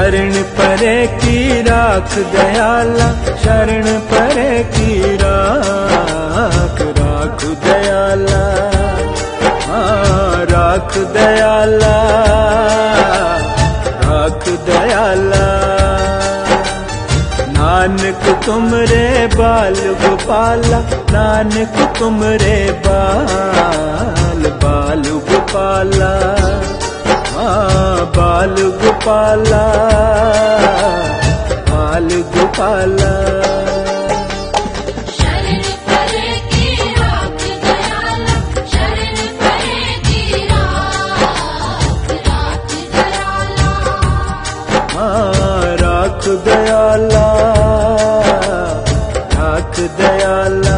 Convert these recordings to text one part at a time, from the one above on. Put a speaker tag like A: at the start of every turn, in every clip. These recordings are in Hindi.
A: शरण परे की राख दयाला, शरण परे की राख, राख दयाला, हाँ राख दयाला, राख दयाला। नानक तुमरे बाल गोपाला, नानक तुमरे बाल, बाल गोपाला, हाँ बाल गोपाला, बाल गोपाला।
B: शरण परे की राख दयाला, शरण परे की राख, राख दयाला,
A: हाँ राख दयाला, राख दयाला।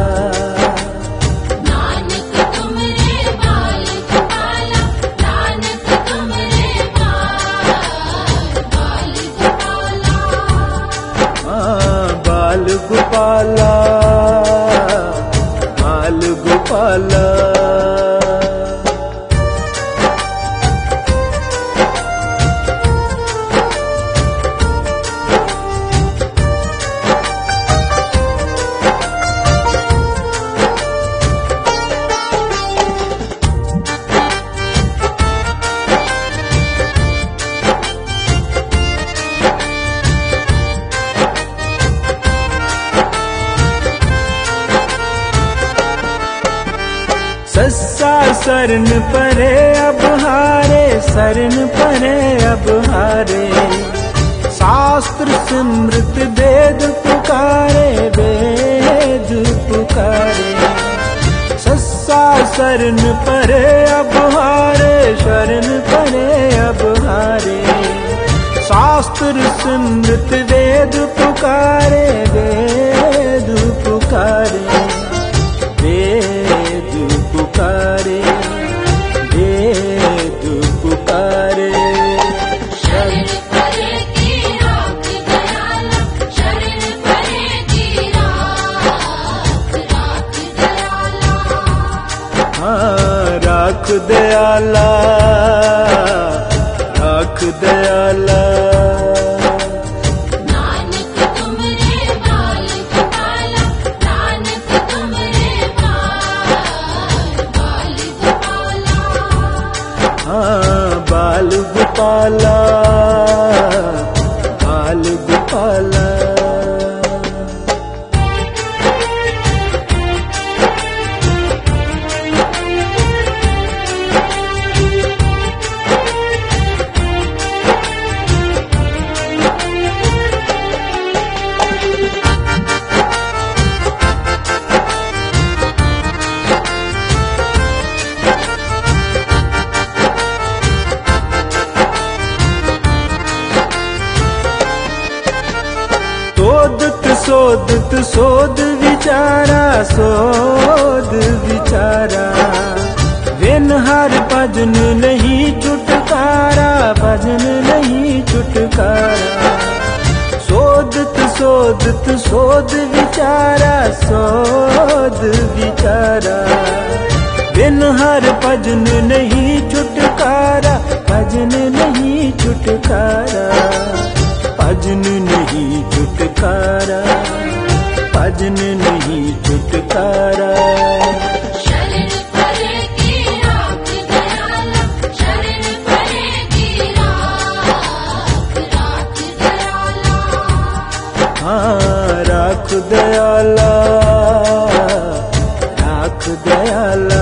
B: नानक तुमरे बाल गोपाला, नानक तुमरे बाल, बाल गोपाला,
A: हाँ बाल गोपाला, बाल गोपाला। सस्सा शरण परे अब हारे, शरण परे अब हारे। शास्त्र स्मृत वेद पुकारे, वेद पुकारे। सस्सा शरण परे अब हारे, शरण परे अब हारे। शास्त्र स्मृत वेद पुकारे, वेद पुकारे, वेद पुकारे, वेद पुकारे।
B: शरण परे की राख दयाला, शरण परे की राख, राख दयाला,
A: हाँ राख दयाला, राख दयाला।
B: नानक तुमरे बाल गोपाला, नानक तुमरे बाल, बाल गोपाला,
A: हाँ बाल गोपाला, बाल गोपाला। शोधत शोध विचारा, शोध विचारा। बिन हर भजन नहीं छुटकारा, भजन नहीं छुटकारा। शोधत शोधत शोध विचारा, शोध विचारा। बिन हर भजन नहीं छुटकारा, भजन नहीं छुटकारा, भजन नहीं छुटकारा, भजन नहीं छुटकारा।
B: शरण परे की राख दयाला, शरण परे की राख, राख दयाला,
A: हाँ राख दयाला, राख दयाला।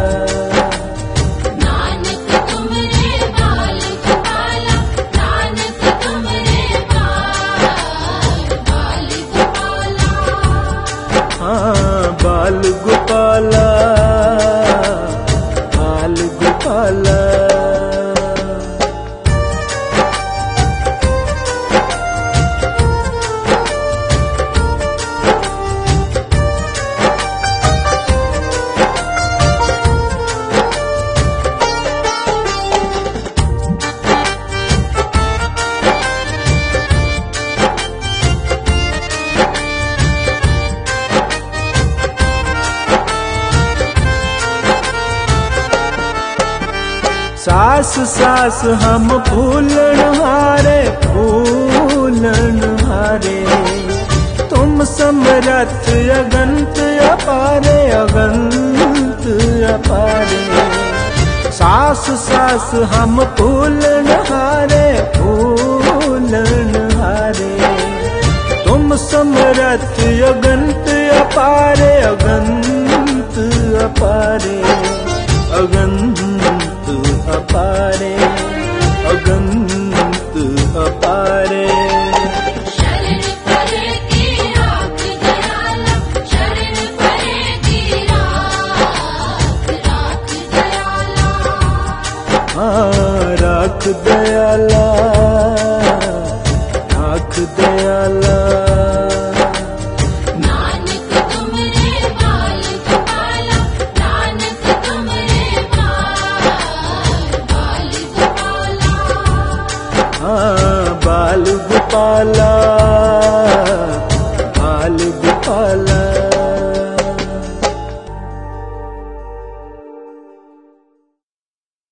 B: नानक तुमरे बाल गोपाला, नानक तुमरे बाल, बाल गोपाला,
A: हाँ बाल गोपाला, सास सास हम फूलन हारे तुम समरथ अगंत अपारे अगंत अपारे। सास सास हम फूलन हारे तुम समरथ अगंत अपारे अगंत अपारे अगंत अपारे अगंत अपारे।
B: शरण परे की राख दयाला, शरण परे की राख दयाला।
A: हाँ राख दयाला, राख दयाला।
B: नानक तुमरे बाल गोपाला, नानक तुमरे बाल गोपाला।
A: हाँ बाल गोपाला,